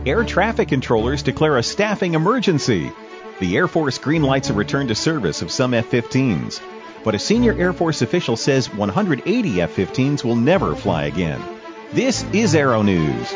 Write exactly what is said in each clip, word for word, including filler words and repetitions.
Air traffic controllers declare a staffing emergency. The Air Force greenlights a return to service of some F fifteens. But a senior Air Force official says one hundred eighty F fifteens will never fly again. This is Aero News.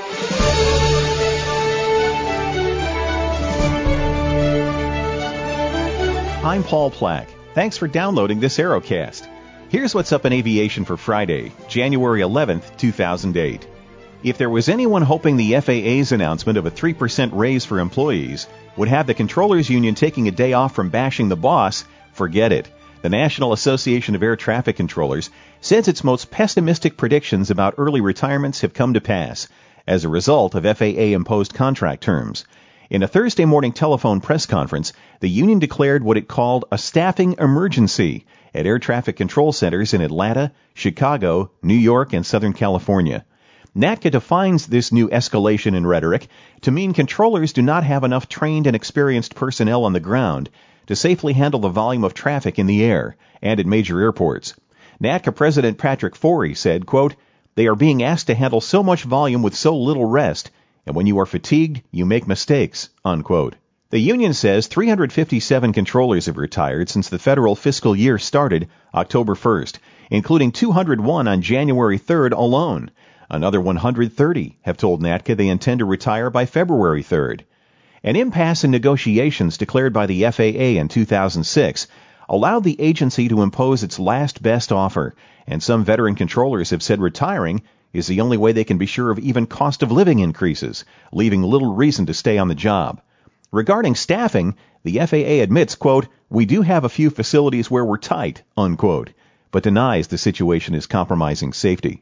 I'm Paul Plack. Thanks for downloading this Aerocast. Here's what's up in aviation for Friday, January eleventh, two thousand eight. If there was anyone hoping the F A A's announcement of a three percent raise for employees would have the Controllers Union taking a day off from bashing the boss, forget it. The National Association of Air Traffic Controllers says its most pessimistic predictions about early retirements have come to pass as a result of F A A-imposed contract terms. In a Thursday morning telephone press conference, the union declared what it called a staffing emergency at air traffic control centers in Atlanta, Chicago, New York, and Southern California. NATCA defines this new escalation in rhetoric to mean controllers do not have enough trained and experienced personnel on the ground to safely handle the volume of traffic in the air and at major airports. NATCA President Patrick Forey said, quote, "They are being asked to handle so much volume with so little rest, and when you are fatigued, you make mistakes," unquote. The union says three hundred fifty-seven controllers have retired since the federal fiscal year started October first, including two hundred one on January third alone. Another one hundred thirty have told NATCA they intend to retire by February third. An impasse in negotiations declared by the F A A in two thousand six allowed the agency to impose its last best offer, and some veteran controllers have said retiring is the only way they can be sure of even cost of living increases, leaving little reason to stay on the job. Regarding staffing, the F A A admits, quote, "We do have a few facilities where we're tight," unquote, but denies the situation is compromising safety.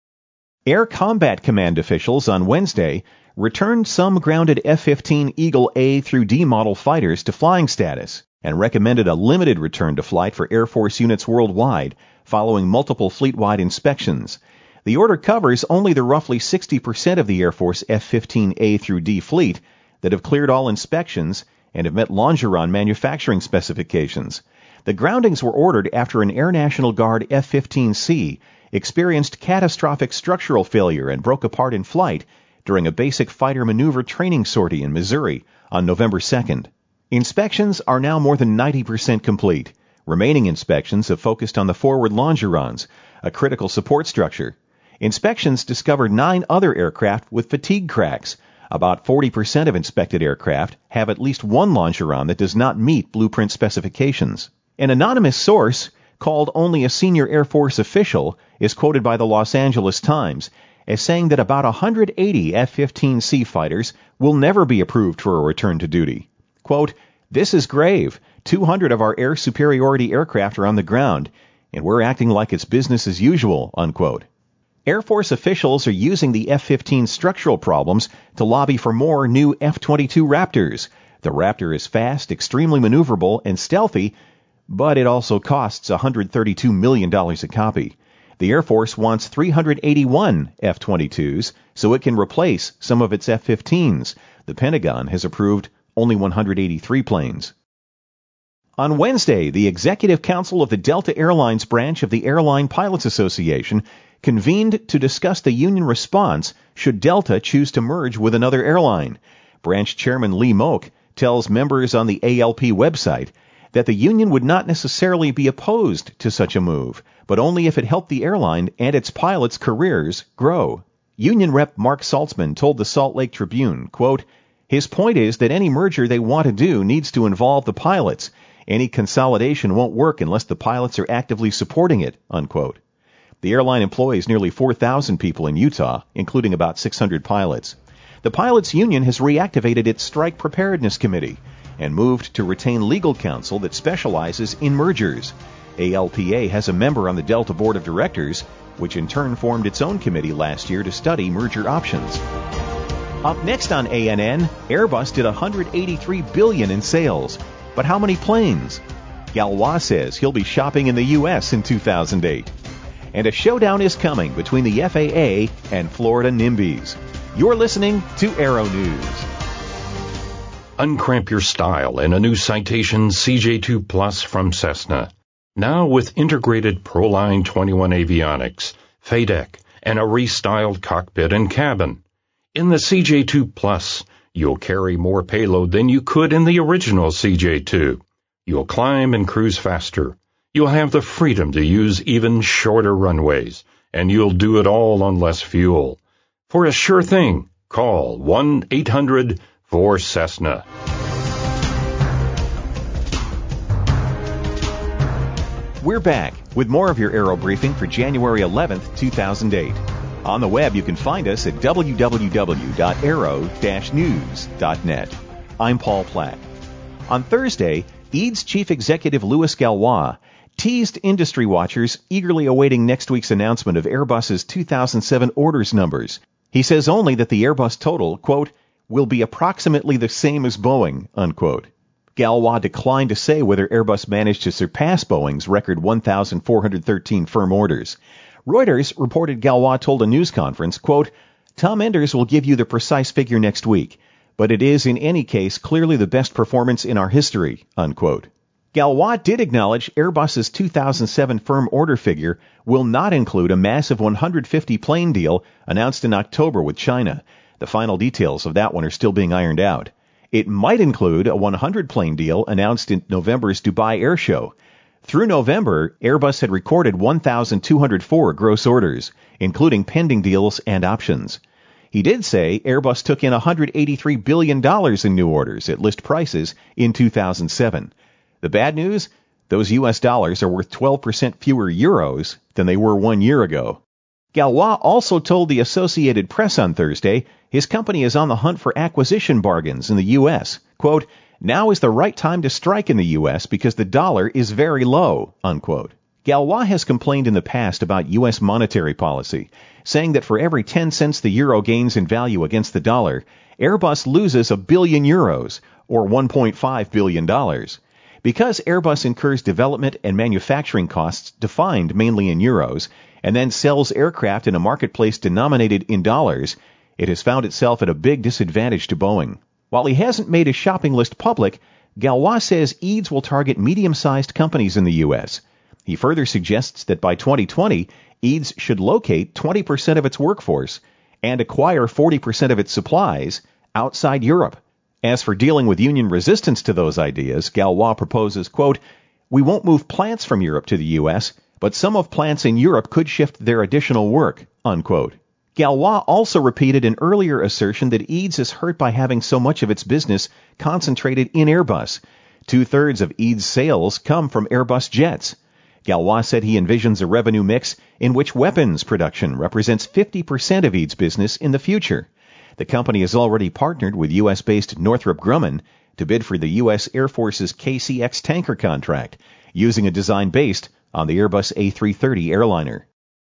Air Combat Command officials on Wednesday returned some grounded F fifteen Eagle A through D model fighters to flying status and recommended a limited return to flight for Air Force units worldwide following multiple fleet-wide inspections. The order covers only the roughly sixty percent of the Air Force F fifteen A through D fleet that have cleared all inspections and have met Longeron manufacturing specifications. The groundings were ordered after an Air National Guard F fifteen C experienced catastrophic structural failure and broke apart in flight during a basic fighter maneuver training sortie in Missouri on November second. Inspections are now more than ninety percent complete. Remaining inspections have focused on the forward longerons, a critical support structure. Inspections discovered nine other aircraft with fatigue cracks. About forty percent of inspected aircraft have at least one longeron that does not meet blueprint specifications. An anonymous source, called only a senior Air Force official, is quoted by the Los Angeles Times as saying that about one hundred eighty F fifteen C fighters will never be approved for a return to duty. Quote, "This is grave. two hundred of our air superiority aircraft are on the ground, and we're acting like it's business as usual," unquote. Air Force officials are using the F fifteen structural problems to lobby for more new F twenty-two Raptors. The Raptor is fast, extremely maneuverable, and stealthy, but it also costs one hundred thirty-two million dollars a copy. The Air Force wants three hundred eighty-one F twenty-twos so it can replace some of its F fifteens. The Pentagon has approved only one hundred eighty-three planes. On Wednesday, the Executive Council of the Delta Airlines branch of the Airline Pilots Association convened to discuss the union response should Delta choose to merge with another airline. Branch Chairman Lee Moak tells members on the A L P website that the union would not necessarily be opposed to such a move, but only if it helped the airline and its pilots' careers grow. Union Rep Mark Saltzman told the Salt Lake Tribune, quote, "His point is that any merger they want to do needs to involve the pilots. Any consolidation won't work unless the pilots are actively supporting it," unquote. The airline employs nearly four thousand people in Utah, including about six hundred pilots. The pilots' union has reactivated its strike preparedness committee and moved to retain legal counsel that specializes in mergers. A L P A has a member on the Delta Board of Directors, which in turn formed its own committee last year to study merger options. Up next on A N N, Airbus did one hundred eighty-three billion dollars in sales. But how many planes? Galois says he'll be shopping in the U S in two thousand eight. And a showdown is coming between the F A A and Florida NIMBYs. You're listening to Aero News. Uncramp your style in a new Citation C J two Plus from Cessna. Now with integrated Proline twenty-one avionics, F A D E C, and a restyled cockpit and cabin. In the C J two Plus, you'll carry more payload than you could in the original C J two. You'll climb and cruise faster. You'll have the freedom to use even shorter runways, and you'll do it all on less fuel. For a sure thing, call one eight hundred four Cessna. We're back with more of your Aero Briefing for January eleventh, two thousand eight. On the web, you can find us at w w w dot aero dash news dot net. I'm Paul Platt. On Thursday, E A D's chief executive Louis Gallois teased industry watchers eagerly awaiting next week's announcement of Airbus's two thousand seven orders numbers. He says only that the Airbus total, quote, will be approximately the same as Boeing, unquote. Gallois declined to say whether Airbus managed to surpass Boeing's record one thousand four hundred thirteen firm orders. Reuters reported Gallois told a news conference, quote, Tom Enders will give you the precise figure next week, but it is in any case clearly the best performance in our history, unquote. Gallois did acknowledge Airbus's two thousand seven firm order figure will not include a massive one hundred fifty plane deal announced in October with China. The final details of that one are still being ironed out. It might include a one hundred plane deal announced in November's Dubai Air Show. Through November, Airbus had recorded one thousand two hundred four gross orders, including pending deals and options. He did say Airbus took in one hundred eighty-three billion dollars in new orders at list prices in two thousand seven. The bad news? Those U S dollars are worth twelve percent fewer euros than they were one year ago. Gallois also told the Associated Press on Thursday his company is on the hunt for acquisition bargains in the U S. Quote, now is the right time to strike in the U S because the dollar is very low, unquote. Gallois has complained in the past about U S monetary policy, saying that for every ten cents the euro gains in value against the dollar, Airbus loses a billion euros, or one point five billion dollars. Because Airbus incurs development and manufacturing costs defined mainly in euros, and then sells aircraft in a marketplace denominated in dollars, it has found itself at a big disadvantage to Boeing. While he hasn't made his shopping list public, Gallois says E A D's will target medium-sized companies in the U S. He further suggests that by twenty twenty, E A D's should locate twenty percent of its workforce and acquire forty percent of its supplies outside Europe. As for dealing with union resistance to those ideas, Gallois proposes, quote, we won't move plants from Europe to the U S, but some of plants in Europe could shift their additional work, unquote. Gallois also repeated an earlier assertion that E A D's is hurt by having so much of its business concentrated in Airbus. Two-thirds of E A D's sales come from Airbus jets. Gallois said he envisions a revenue mix in which weapons production represents fifty percent of E A D's business in the future. The company has already partnered with U S-based Northrop Grumman to bid for the U S Air Force's K C X tanker contract, using a design based on the Airbus A three thirty airliner.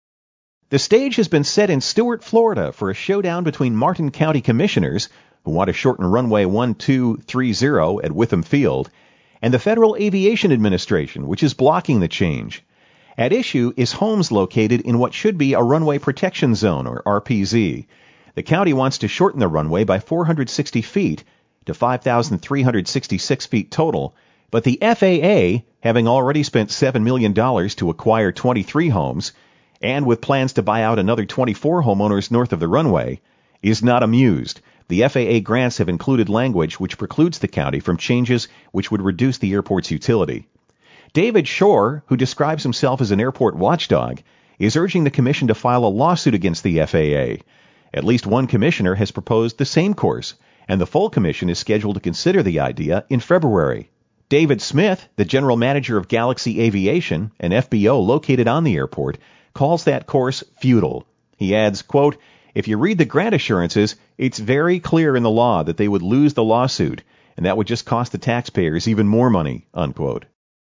The stage has been set in Stuart, Florida for a showdown between Martin County commissioners, who want to shorten runway one two three zero at Witham Field, and the Federal Aviation Administration, which is blocking the change. At issue is homes located in what should be a runway protection zone, or R P Z. The county wants to shorten the runway by four hundred sixty feet to five thousand three hundred sixty-six feet total, but the F A A, having already spent seven million dollars to acquire twenty-three homes, and with plans to buy out another twenty-four homeowners north of the runway, is not amused. The F A A grants have included language which precludes the county from changes which would reduce the airport's utility. David Shore, who describes himself as an airport watchdog, is urging the commission to file a lawsuit against the F A A. At least one commissioner has proposed the same course, and the full commission is scheduled to consider the idea in February. David Smith, the general manager of Galaxy Aviation, an F B O located on the airport, calls that course futile. He adds, quote, if you read the grant assurances, it's very clear in the law that they would lose the lawsuit, and that would just cost the taxpayers even more money, unquote.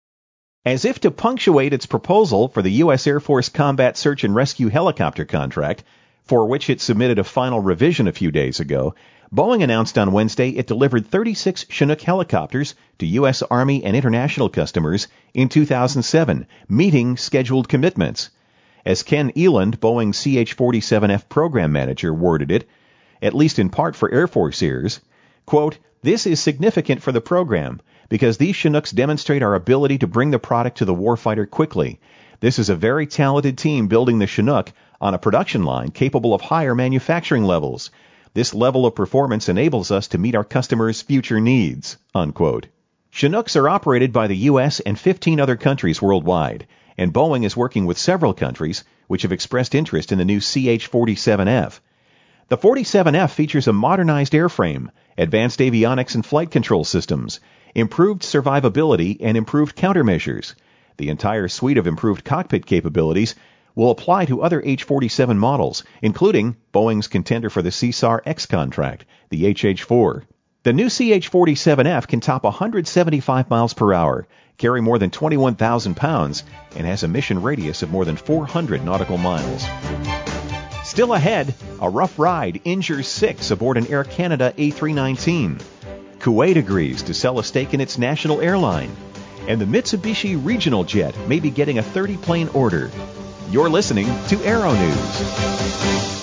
As if to punctuate its proposal for the U S Air Force Combat Search and Rescue helicopter contract, for which it submitted a final revision a few days ago, Boeing announced on Wednesday it delivered thirty-six Chinook helicopters to U S Army and international customers in two thousand seven, meeting scheduled commitments. As Ken Eland, Boeing's C H forty-seven F program manager, worded it, at least in part for Air Force ears, quote, this is significant for the program because these Chinooks demonstrate our ability to bring the product to the warfighter quickly. This is a very talented team building the Chinook on a production line capable of higher manufacturing levels. This level of performance enables us to meet our customers' future needs, unquote. Chinooks are operated by the U S and fifteen other countries worldwide, and Boeing is working with several countries which have expressed interest in the new C H forty-seven F. The forty-seven F features a modernized airframe, advanced avionics and flight control systems, improved survivability, and improved countermeasures. The entire suite of improved cockpit capabilities will apply to other H forty-seven models, including Boeing's contender for the C S A R X contract, the H H four. The new C H forty-seven F can top one hundred seventy-five miles per hour, carry more than twenty-one thousand pounds, and has a mission radius of more than four hundred nautical miles. Still ahead, a rough ride injures six aboard an Air Canada A three nineteen. Kuwait agrees to sell a stake in its national airline. And the Mitsubishi Regional Jet may be getting a thirty-plane order. You're listening to Aero News.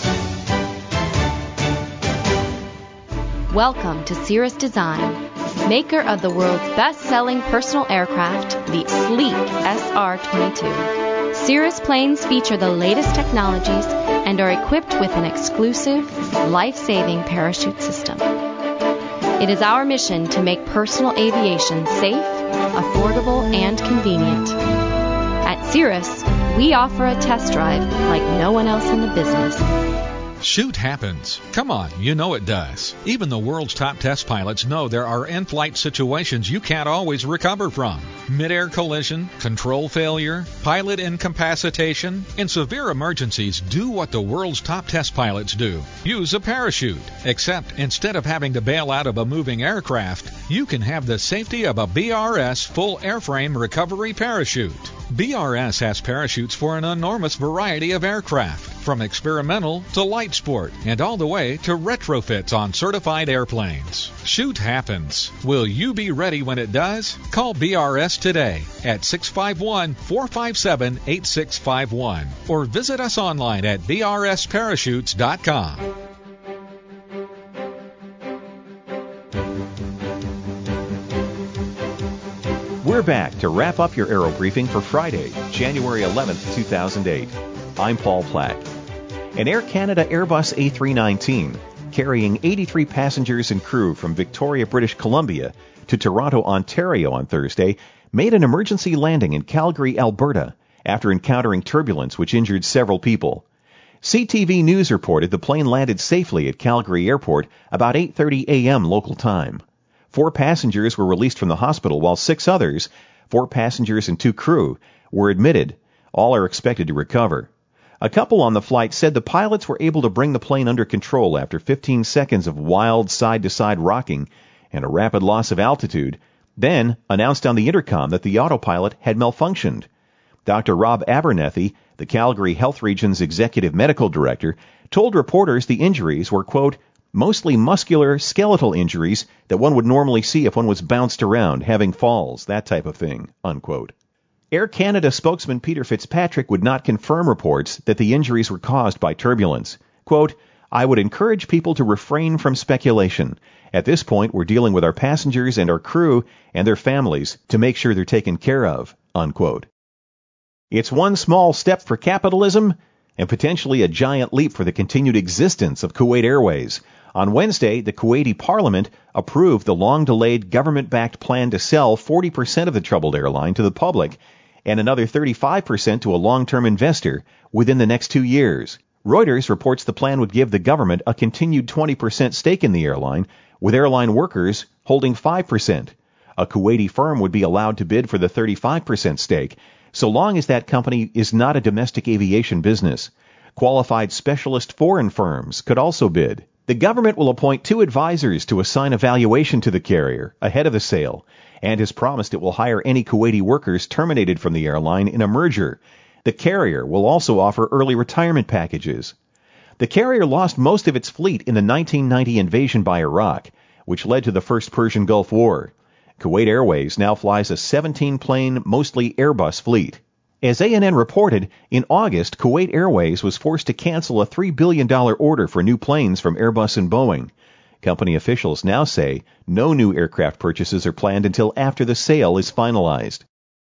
Welcome to Cirrus Design, maker of the world's best-selling personal aircraft, the sleek S R twenty-two. Cirrus planes feature the latest technologies and are equipped with an exclusive, life-saving parachute system. It is our mission to make personal aviation safe, affordable, and convenient. At Cirrus, we offer a test drive like no one else in the business. Shoot happens. Come on, you know it does. Even the world's top test pilots know there are in-flight situations you can't always recover from. Mid-air collision, control failure, pilot incapacitation. In severe emergencies, do what the world's top test pilots do. Use a parachute. Except instead of having to bail out of a moving aircraft, you can have the safety of a B R S full airframe recovery parachute. B R S has parachutes for an enormous variety of aircraft, from experimental to light sport, and all the way to retrofits on certified airplanes. Shoot happens. Will you be ready when it does? Call B R S today at six five one, four five seven, eight six five one or visit us online at b r s parachutes dot com. We're back to wrap up your Aero Briefing for Friday, January eleventh, two thousand eight. I'm Paul Plack. An Air Canada Airbus A three nineteen, carrying eighty-three passengers and crew from Victoria, British Columbia, to Toronto, Ontario on Thursday, made an emergency landing in Calgary, Alberta, after encountering turbulence which injured several people. C T V News reported the plane landed safely at Calgary Airport about eight thirty a.m. local time. Four passengers were released from the hospital, while six others, four passengers and two crew, were admitted. All are expected to recover. A couple on the flight said the pilots were able to bring the plane under control after fifteen seconds of wild side-to-side rocking and a rapid loss of altitude, then announced on the intercom that the autopilot had malfunctioned. Doctor Rob Abernethy, the Calgary Health Region's executive medical director, told reporters the injuries were, quote, mostly muscular, skeletal injuries that one would normally see if one was bounced around, having falls, that type of thing, unquote. Air Canada spokesman Peter Fitzpatrick would not confirm reports that the injuries were caused by turbulence. Quote, I would encourage people to refrain from speculation. At this point, we're dealing with our passengers and our crew and their families to make sure they're taken care of, unquote. It's one small step for capitalism and potentially a giant leap for the continued existence of Kuwait Airways. On Wednesday, the Kuwaiti parliament approved the long-delayed government-backed plan to sell forty percent of the troubled airline to the public and another thirty-five percent to a long-term investor within the next two years. Reuters reports the plan would give the government a continued twenty percent stake in the airline, with airline workers holding five percent. A Kuwaiti firm would be allowed to bid for the thirty-five percent stake, so long as that company is not a domestic aviation business. Qualified specialist foreign firms could also bid. The government will appoint two advisors to assign a valuation to the carrier ahead of the sale, and has promised it will hire any Kuwaiti workers terminated from the airline in a merger. The carrier will also offer early retirement packages. The carrier lost most of its fleet in the nineteen ninety invasion by Iraq, which led to the First Persian Gulf War. Kuwait Airways now flies a seventeen-plane, mostly Airbus fleet. As A N N reported, in August, Kuwait Airways was forced to cancel a three billion dollars order for new planes from Airbus and Boeing. Company officials now say no new aircraft purchases are planned until after the sale is finalized.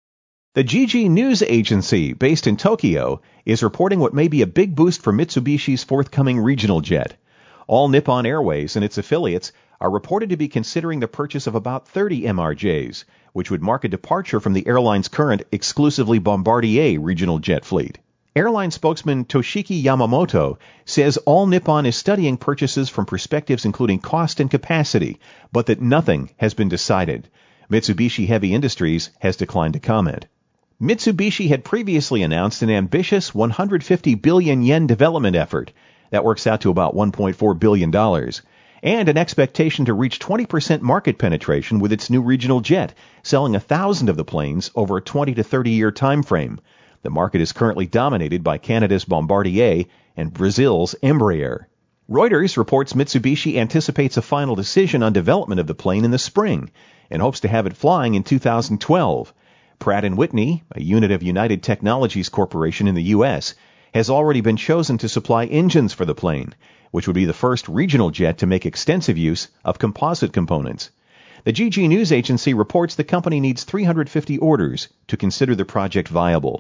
The G G News Agency, based in Tokyo, is reporting what may be a big boost for Mitsubishi's forthcoming regional jet. All Nippon Airways and its affiliates are reported to be considering the purchase of about thirty M R Js, which would mark a departure from the airline's current exclusively Bombardier regional jet fleet. Airline spokesman Toshiki Yamamoto says All Nippon is studying purchases from perspectives including cost and capacity, but that nothing has been decided. Mitsubishi Heavy Industries has declined to comment. Mitsubishi had previously announced an ambitious one hundred fifty billion yen development effort, that works out to about one point four billion dollars, and an expectation to reach twenty percent market penetration with its new regional jet, selling one thousand of the planes over a twenty to thirty year time frame. The market is currently dominated by Canada's Bombardier and Brazil's Embraer. Reuters reports Mitsubishi anticipates a final decision on development of the plane in the spring and hopes to have it flying in two thousand twelve. Pratt and Whitney, a unit of United Technologies Corporation in the U S, has already been chosen to supply engines for the plane, which would be the first regional jet to make extensive use of composite components. The G G News Agency reports the company needs three hundred fifty orders to consider the project viable.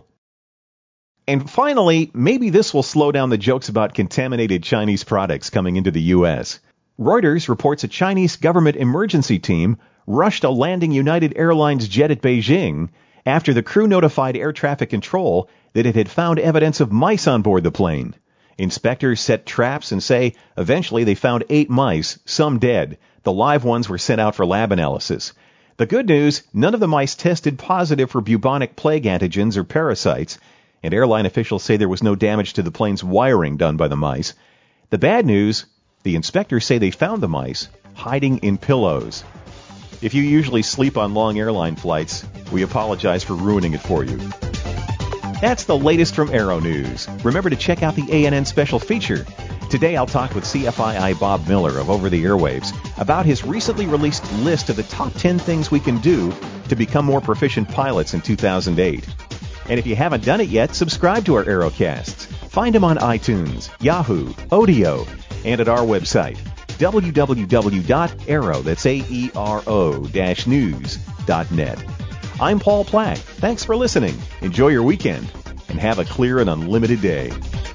And finally, maybe this will slow down the jokes about contaminated Chinese products coming into the U S. Reuters reports a Chinese government emergency team rushed a landing United Airlines jet at Beijing after the crew notified air traffic control that it had found evidence of mice on board the plane. Inspectors set traps and say eventually they found eight mice, some dead. The live ones were sent out for lab analysis. The good news, none of the mice tested positive for bubonic plague antigens or parasites, and airline officials say there was no damage to the plane's wiring done by the mice. The bad news, the inspectors say they found the mice hiding in pillows. If you usually sleep on long airline flights, we apologize for ruining it for you. That's the latest from Aero News. Remember to check out the A N N special feature. Today I'll talk with C F I I Bob Miller of Over the Airwaves about his recently released list of the top ten things we can do to become more proficient pilots in two thousand eight. And if you haven't done it yet, subscribe to our Aerocasts. Find them on iTunes, Yahoo, Odeo, and at our website, w w w dot aero, that's A E R O, dash news dot net. I'm Paul Plack. Thanks for listening. Enjoy your weekend, and have a clear and unlimited day.